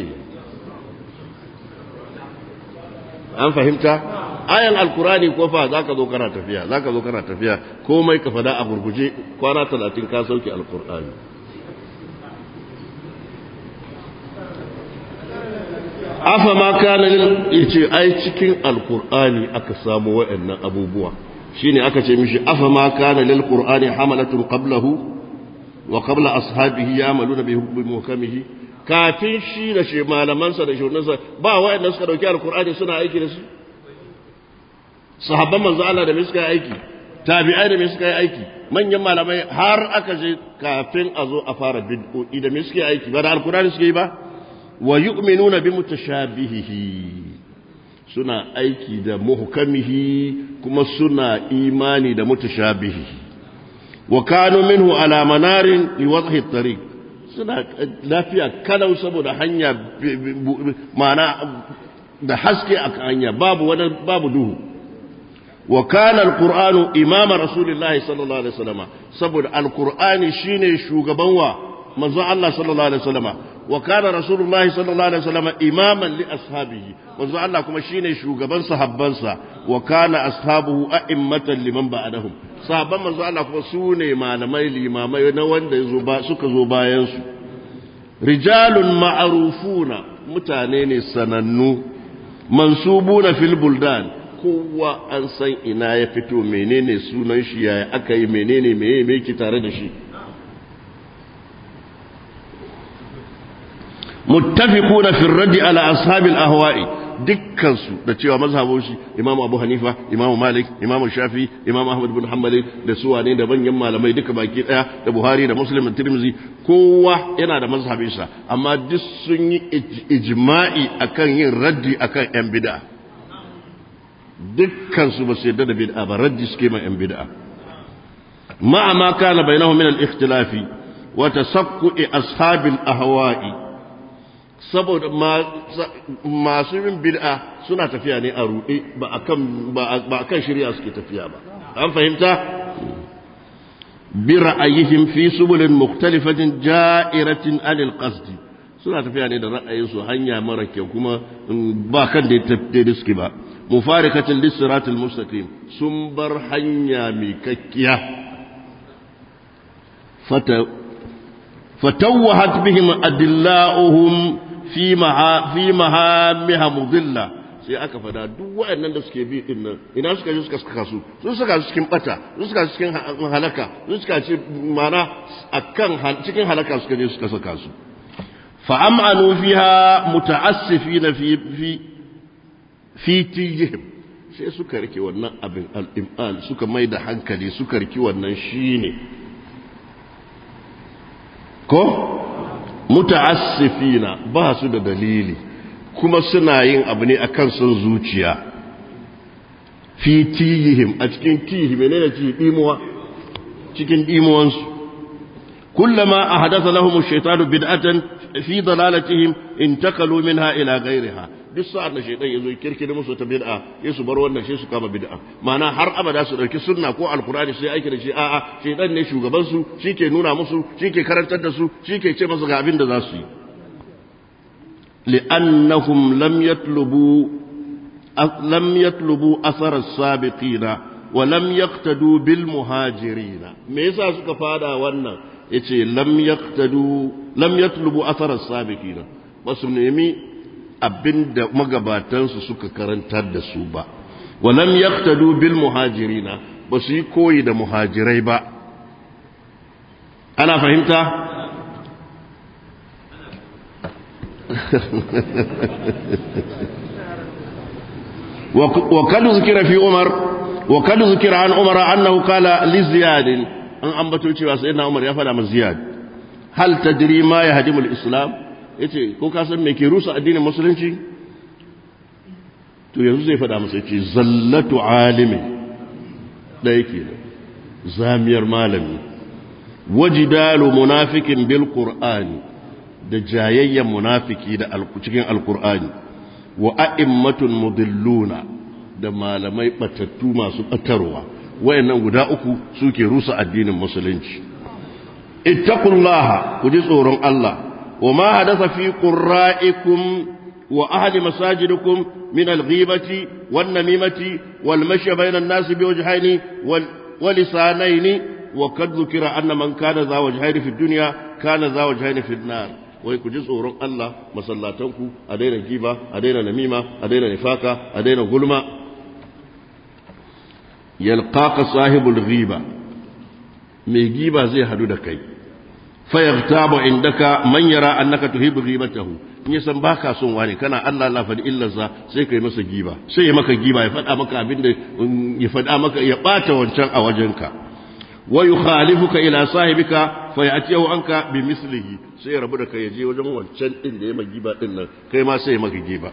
an fahimta ayan alkurani ko fa zaka zo kana tafiya zaka zo kana tafiya komai ka fada a gurguje kwana talatin ka sauke alkurani afa ma kana yace ai cikin alkurani aka samu waɗannan abubuwa shine aka ce mishi afa ma kana lil qur'ani hamalatun qablahu wa qabla ashabihi ya'maluna bi muhkamihi kafin shi da shi malamansa da shurnansa ba waɗanda suka dauki alkurani suna aiki da su sahabban manzo Allah da me suka yi aiki tabi'ai da me suka yi aiki manyan malamai har aka je kafin a zo a fara bid'o'i da me suka yi aiki ba da alkurani suka yi ba wa yu'minuna bi mutashabihihi suna aiki da muhkamihi kuma suna imani da mutashabihi wa kanu minhu ala manarin li wadhi at-tariq suna lafiya kalau saboda hanya ma'ana da haske a hanya babu wani babu duhu wa kana al-qur'anu imama rasulillahi sallallahu alaihi wasallam saboda al-qur'ani shine shugaban wa manzo Allah sallallahu alaihi wasallam wa kana rasulullahi sallallahu alaihi wasallam imaman li ashabihi manzo Allah kuma shine shugaban sahabbansa wa kana ashabuhu a'immatan liman ba'dahum sahabban manzo Allah kuma sune malamai limamai na wanda yazo ba suka zo bayan su rijalun ma'rufuna mutane ne sanannu mansubuna fil buldan kowa an san ina ya fito menene sunan shi yaya aka yi menene meye me yake tare da shi muttafiquna fi ar-radd ala ashabil ahwa'i dukkan su da cewa mazhabin shi Imam Abu Hanifa Imam Malik Imam Shafi Imam Ahmad bin Hanbal da su wane da banyan malamai duka baki daya da Buhari da Muslim da Tirmidhi kowa yana da mazhabin sa amma duk sun yi ijma'i akan yin raddi akan yan bid'a dukkan su ba su yadda da bid'a ba raddi suke ma yan bid'a ma'a ma kana bainahum min al-ikhtilafi wa tasaqqu'i ashabil ahwa'i saboda masu yin bid'a suna tafiya ne a ruɗe ba akan ba akan shari'a suke tafiya ba an fahimta bi ra'ayihim fi subulin mukhtalifatin ja'iratin anil qasdi suna tafiya ne da ra'ayinsu hanya mara kyau kuma ba kan da tafiye suke ba mufarikatin lisiratul mustaqim sun bar hanya mai kakkiya fata fatawwahat bihim adilla'uhum fi maha fi mahamiha mudilla sai aka fada duk waɗannan da suke bi din nan ina suka je suka saka su sun saka su cikin bata sun saka su cikin halaka sun saka ci mana akan cikin halaka suka je suka saka su fa am'anu fiha muta'assifina fi fi fi tijihim sai suka rike wannan abin al-im'an suka mai da hankali suka rike wannan shine ko muta'assifina ba su da dalili kuma suna yin abu ne akan son zuciya fi tihim a cikin tihi menene ci dimuwa cikin dimuwansu kullama ahdatha lahum ash-shaytanu bid'atan fi dalalatihim intaqalu minha ila ghayriha duk sa'ar da shaytan yazo kirkire musu ta bid'a sai su bar wannan sai su kama bid'a ma'ana har abada su dauki sunna ko alqur'ani sai aiki da shi a'a shaytan ne shugaban su shike nuna musu shike karantar da su shike ce musu ga abin da za su yi li'annahum lam yatlubu lam yatlubu athar as-sabiqina wa lam yaqtadu bil muhajirin me yasa suka fada wannan yace lam yaqtadu lam yatlubu athar as-sabiqina basu nemi abinda magabatansu suka karantar da su ba wa lam yaqtadu bil muhajirina basu yi koyi da muhajirai ba ana fahimta وقد ذكر في عمر وقد ذكر عن عمر أنه قال لزياد أن أنبتوا cewa sayyidina Umar ya fada ma Ziyad hal tadri ma yahdimu al-islam yace ko ka san me ke rusa addinin musulunci to yanzu zai fada masa yace zallatu alimi da yake zamiyar malami wajidalu munafikin bil qur'ani da jayayyan munafiki da cikin alqur'ani wa a'immatun mudilluna da malamai batattu masu batarwa wayannan guda uku suke rusa addinin musulunci ittaqullaha ku ji tsoron Allah wa ma hadatha fi qurra'ikum wa ahli masajidikum min al-ghibati wan namimati wal mashi bayna an-nasi bi wajhayni wal lisanaini wa kad dhukira anna man kana za wajhayni fi dunya kana za wajhayni fi an-nar wai ku ji tsoron Allah masallatanku a daina giba a daina namima a daina nifaka a daina gulma yalqaka sahibul ghiba mai giba zai hadu da kai fa yaghtabu indaka man yara annaka tuhibbu ghibatahu in ya san baka son wani kana Allah la fadi illarsa sai kai masa giba sai ya maka giba ya fada maka abinda ya fada maka ya bata wancan a wajenka wa yukhalifuka ila sahibika fa ya'tihu anka bimislihi sai ya rabu da kai je wajen wancan din da ya maka giba din nan kai ma sai ya maka giba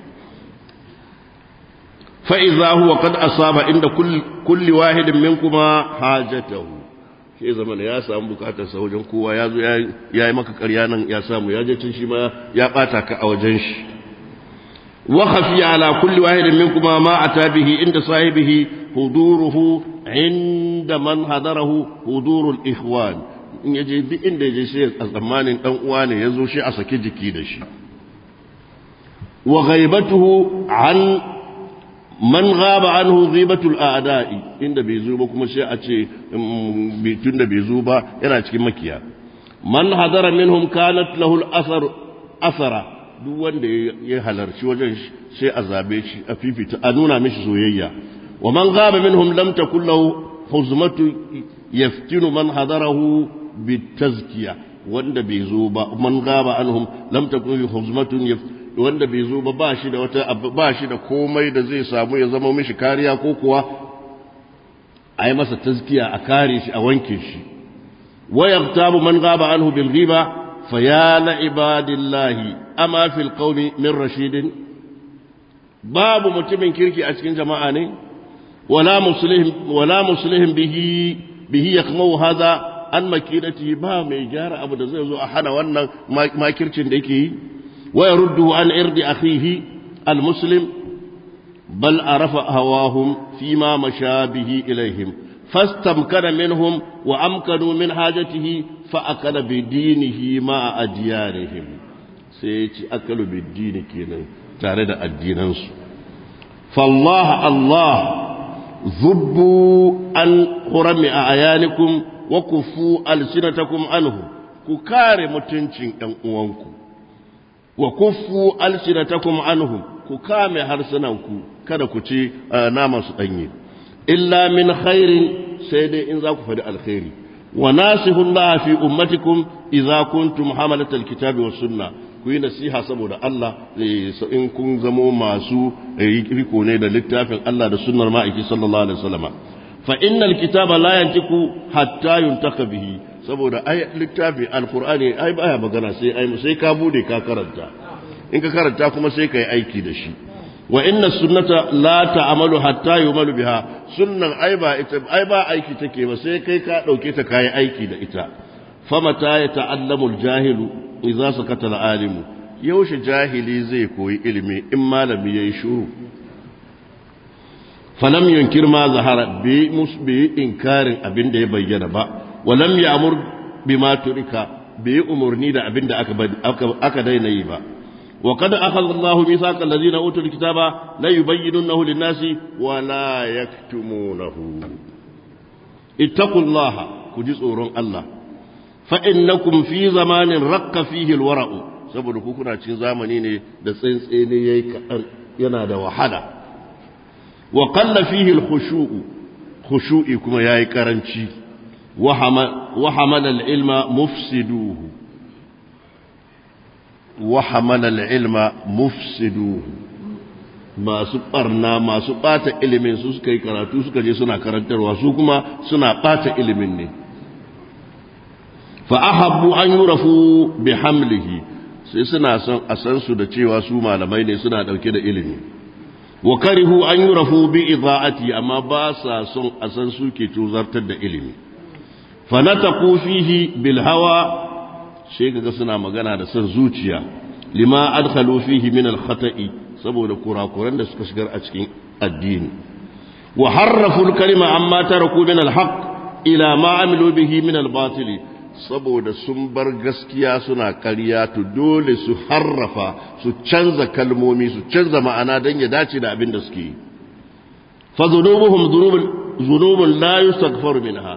fa idza huwa qad asaba inda kulli kulli wahidin minkuma hajatahu sai zaman ya samu bukatar sa wajen kowa ya zo ya yi maka ƙarya nan ya samu ya je cin shi ma ya bata ka a wajen shi wa khafi ala kulli wahidin minkuma ma atabihi inda sahibihi huduruhu inda man hadarahu hudurul ikhwan in yaje duk inda yaje sai a tsammanin dan uwa ne yazo shi a saki jiki da shi wa ghaibatuhu an man ghaba anhu ghibatul a'da'i inda bai zo ba kuma sai a ce tunda bai zo ba yana cikin makiya man hadara minhum kanat lahu al-athar athara duk wanda ya halarci wajen sai a zabe shi a fifita a nuna mishi soyayya wa man ghaba minhum lam takul lahu huzmatu yaftinu man hadarahu bitazkiya wanda bai zo ba man ghaba anhum lam takul huzmatun wanda bai zo ba ba shi da wata ba shi da komai da zai samu ya zama mishi kariya ko kuwa a yi masa tazkiya a kare shi a wanke shi wa yaqtabu man ghaba anhu bil ghiba fa ya la ibadillahi ama fil qawmi min rashidin babu mutumin kirki a cikin jama'a ne wala muslihim wala muslihim bihi bihi yakmu hadha an makidati ba mai gyara abu da zai zo a hana wannan makircin da yake yi ويرده عن إرض أخيه المسلم بل عرف هواهم فيما مشى به إليهم فاستمكن منهم وأمكنوا من حاجته فأكل بدينه مع أديانهم سيتي أكلوا بالدين كينا تارد الدين فالله الله ذبوا عن حرم أعيانكم وكفوا ألسنتكم عنه ككار متنشن أنوانكم wa kuffu alsinatakum anhum ku kame harsunanku kada ku ci naman su danye illa min khairin sai dai in za ku faɗi alkhairi wa nasihullah fi ummatikum idza kuntum hamalatal kitabi was sunna ku yi nasiha saboda Allah in kun zamo masu riko ne da littafin Allah da sunnar ma'aiki sallallahu alaihi wasallam fa innal kitaba la yantiku hatta yuntaka bihi saboda ai littafi alqur'ani ai baya magana sai ai sai ka bude ka karanta in ka karanta kuma sai kai aiki da shi wa inna sunnata la ta'malu hatta yumalu biha sunnan ai ba ita ai ba aiki take ba sai kai ka dauke ta kai aiki da ita famata ya ta'allamu aljahilu idza sakata alalimu yaushe jahili zai koyi ilimi in malami yayi shuru falam yunkir ma zahara bi musbi inkarin abin da ya bayyana ba walam ya'mur bima turika bi umurni da abin da aka aka daina yi ba wa qad akhadha Allahu mithaqa alladhina utul kitaba la yubayyinunahu lin-nasi wa la yaktumunahu ittaqullaha ku ji tsoron Allah fa innakum fi zamanin raqqa fihi alwara'u saboda ku kuna cikin zamani ne da tsantsene yayi kadan yana da wahala wa qalla fihi alkhushu'u khushu'i kuma yayi karanci wa hamala alilma mufsiduhu wa hamala alilma mufsiduhu masu barna masu bata ilimin su suka yi karatu suka je suna karantarwa su kuma suna bata ilimin ne fa ahabbu an yurafu bi hamlihi sai suna son a san su da cewa su malamai ne suna dauke da ilimi wa karihu an yurafu bi idaati amma ba sa son a san su ke tuzartar da ilimi fa nataqu fihi bil hawa sai kaga suna magana da son zuciya lima adkhalu fihi min al khata'i saboda kurakuran da suka shigar a cikin addini wa harrafu al-kalima amma taraku min al-haq ila ma amilu bihi min al-batil saboda sun bar gaskiya suna ƙarya to dole su harrafa su canza kalmomi su canza ma'ana dan ya dace da abin da suke yi fa dhunubuhum dhunubun dhunubun la yustaghfaru minha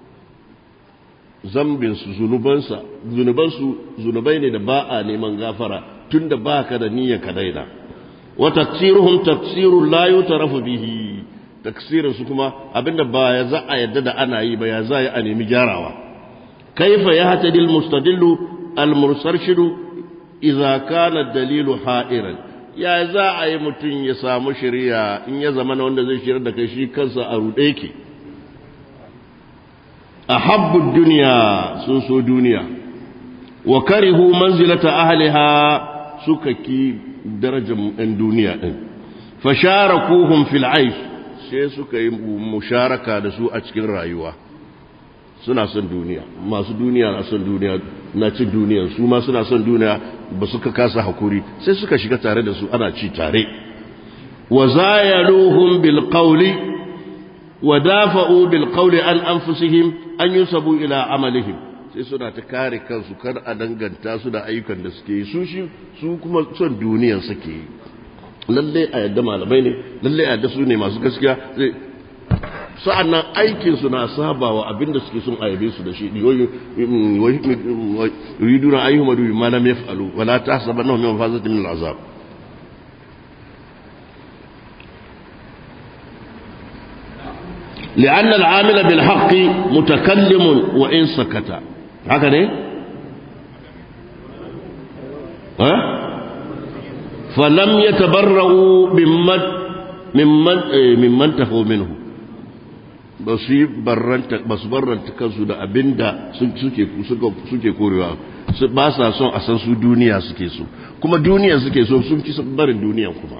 zambin su zunubansa zunubansu zunubai ne da ba a neman gafara tunda baka da niyyar ka daina وتكسيرهم تكسير لا يترف به تكسير سكما أبدا با يزا يدد أنا يبا يزا يعني مجاروا كيف يهتدي المستدل المرسرشد إذا كان الدليل حائرا يا يزا أي متن يسام شريعة إن يزمن وند زي شريعة دكشي كنسا أروديكي أحب الدنيا سنسو دنيا وكرهوا منزلة أهلها سككي darajar ɗan duniya ɗin fasharakuhum fil aish sai suka yi musharaka da su a cikin rayuwa suna son duniya masu duniya na son duniya na cin duniya su ma suna son duniya ba suka kasa hakuri sai suka shiga tare da su ana ci tare wa zayaluhum bil qawli wa dafa'u bil qawli an anfusihim an yusabu ila amalihim sai suna ta kare kansu kar a danganta su da ayyukan da suke yi su shi su kuma son duniyan suke yi lalle a yadda malamai ne lalle a yadda su ne masu gaskiya sa'annan aikin su na sabawa abinda suke son ayabe su da shi yuriduna ayyuhumadu bima lam yaf'alu wala tahsabannahu min mafazatin min al'azab لأن العامل بالحق متكلم وإن سكت هكذا ها فلم يتبرؤوا ممن ممن ممن تفوا منه basu barranta basu barranta kansu da abinda suke suke korewa ba sa son a san su duniya suke so kuma duniya suke so sun ci barin duniyan kuma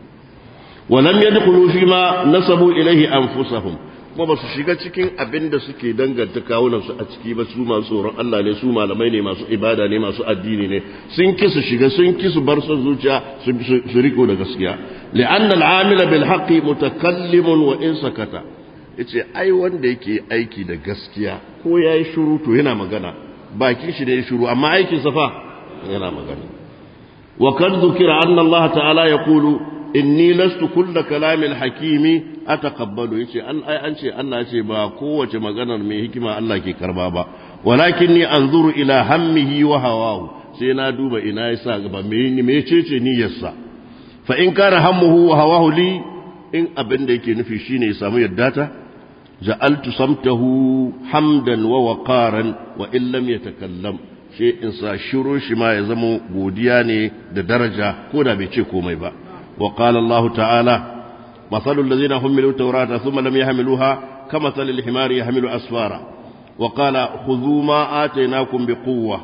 walam yadkhulu fima nasabu ilayhi anfusahum kuma ba su shiga cikin abin da suke danganta kawunansu a ciki ba su masu tsoron Allah ne su malamai ne masu ibada ne masu addini ne sun ki su shiga sun ki su bar son zuciya su riko da gaskiya li'anna al'amila bil haqqi mutakallimun wa in sakata yace ai wanda yake aiki da gaskiya ko yayi shiru to yana magana bakin shi ne ya shiru amma aikin sa fa yana magana wa kad dhukira anna Allah ta'ala yaqulu inni lastu kulla kalamil hakimi ataqabbalu yace an ai an ce Allah ce ba kowace maganar mai hikima Allah ke karba ba walakinni anzuru ila hammihi wa hawahu sai na duba ina yasa gaba me ni mecece niyyarsa fa in kana hammuhu wa hawahu li in abin da yake nufi shine ya samu yaddata ja'altu samtahu hamdan wa waqaran wa in lam yatakallam sai in sa shiru shi ma ya zama godiya ne da daraja ko da bai ce komai ba وقال الله تعالى مثل الذين حملوا التوراة ثم لم يحملوها كمثل الحمار يحمل أسفارا وقال خذوا ما آتيناكم بقوة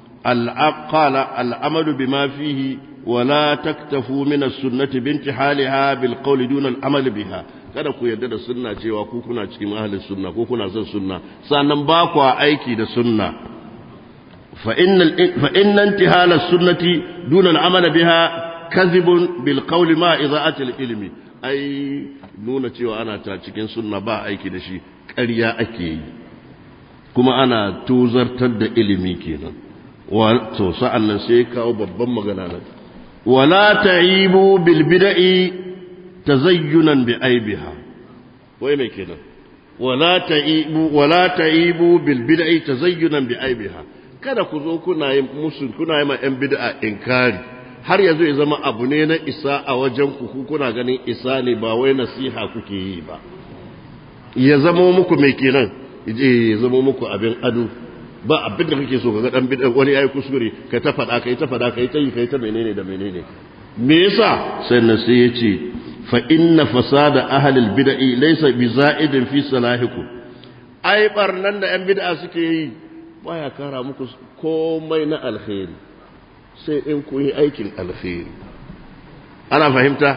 قال العمل بما فيه ولا تكتفوا من السنة بانتحالها بالقول دون العمل بها kada ku yarda da sunna cewa ku kuna cikin ahlus sunna ko kuna son sunna sannan ba ku aiki da sunna fa innal fa inna intihala as-sunnati duna al-amal biha kadhibun bil qawli ma idha'ati al-ilmi ai nuna cewa ana ta cikin sunna ba aiki da shi ƙarya ake yi kuma ana tuzartar da ilimi kenan wa to sa'an nan sai kawo babban magana nan wala ta'ibu bil bid'i tazayyunan bi aibiha wai me kenan wala ta'ibu wala ta'ibu bil bid'i tazayyunan bi aibiha kada ku zo kuna yin musu kuna yi ma yan bid'a inkari har yanzu ya zama abu ne na isa a wajen ku kuna ganin isa ne ba wai nasiha kuke yi ba ya zama muku me kenan ya zama muku abin ado ba abin da kake so kaga dan bid'a wani yayi kuskure ka ta fada kai ta fada kai ta yi kai ta menene da menene me yasa sai na sai yace fa inna fasada ahli al-bid'i laysa biza'idin fi salahikum ai barnan da yan bid'a suke yi baya kara muku komai na alkhairi sai in ku yi aikin alkhairi ana fahimta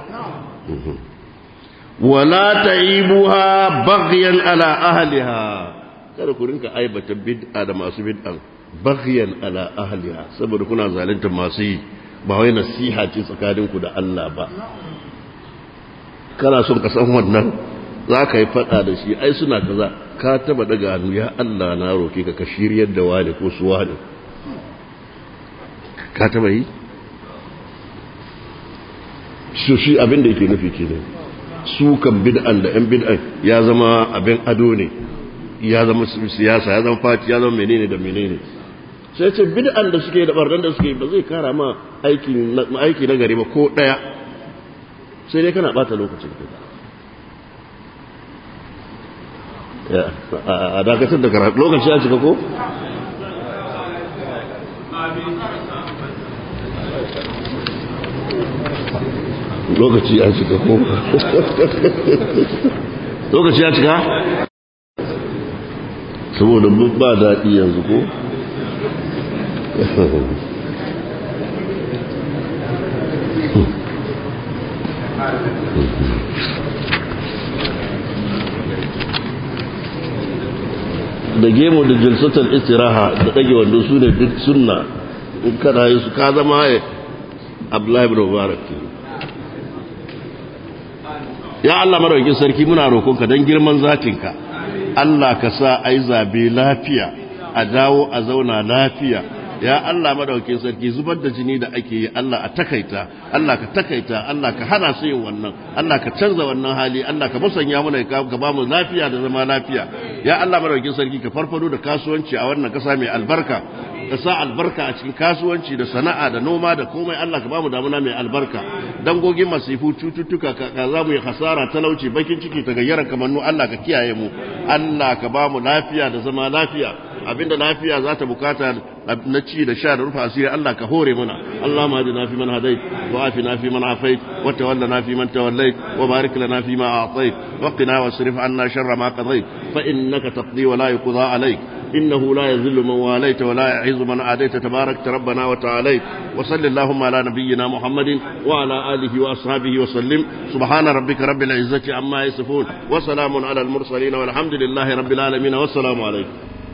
wala ta'ibuha baghyan ala ahliha kada ku rinka aibata bid'a da masu bid'an baghyan ala ahliha saboda kuna zalunta masu yi ba wai nasiha ce tsakaninku da Allah ba kana son ka san wannan za ka yi fada da shi ai suna kaza ka taba daga hannu ya Allah na roke ka ka shiryar da wani ko su wani ka taba yi su shi abin da yake nufi kenan su kan bid'an da yan bid'an ya zama abin ado ne ya zama siyasa ya zama fati ya zama menene da menene sai ce bid'an da suke da bardan da suke ba zai kara ma aiki aiki na gari ba ko daya sai dai kana bata lokacin ka ya a dakatar da karatu lokaci ya cika ko lokaci ya cika ko lokaci ya cika saboda ba daɗi yanzu ko da gemu da jilsatul istiraha da dage wando su ne duk sunna in kana yi su ka zama Abdullahi ibn Mubarak ya Allah madaukakin sarki muna roƙonka dan girman zatinka Allah ka sa ai zabe lafiya a dawo a zauna lafiya ya Allah madaukakin sarki zubar da jini da ake yi Allah a takaita Allah ka takaita Allah ka hana su yin wannan Allah ka canza wannan hali Allah ka musanya mana ka ba mu lafiya da zama lafiya ya Allah madaukakin sarki ka farfado da kasuwanci a wannan kasa mai albarka ka sa albarka a cikin kasuwanci da sana'a da noma da komai Allah ka ba mu damuna mai albarka dangogin masifu cututtuka ka za mu yi hasara talauci bakin ciki ta gayyara kamannu Allah ka kiyaye mu Allah ka ba mu lafiya da zama lafiya abinda lafiya za ta bukata na ci da sha da rufa asiri Allah ka hore mana Allah ma hadina fi man hadait wa afina fi man afait wa tawallana fi man tawallait wa barik lana fi ma a'tait wa qina wasrif anna sharra ma qadait fa innaka taqdi wa la yuqda alayk إنه لا يذل من واليت ولا يعز من عاديت تبارك ربنا وتعاليت وصل اللهم على نبينا محمد وعلى آله وأصحابه وسلم سبحان ربك رب العزة عما يصفون وسلام على المرسلين والحمد لله رب العالمين والسلام عليكم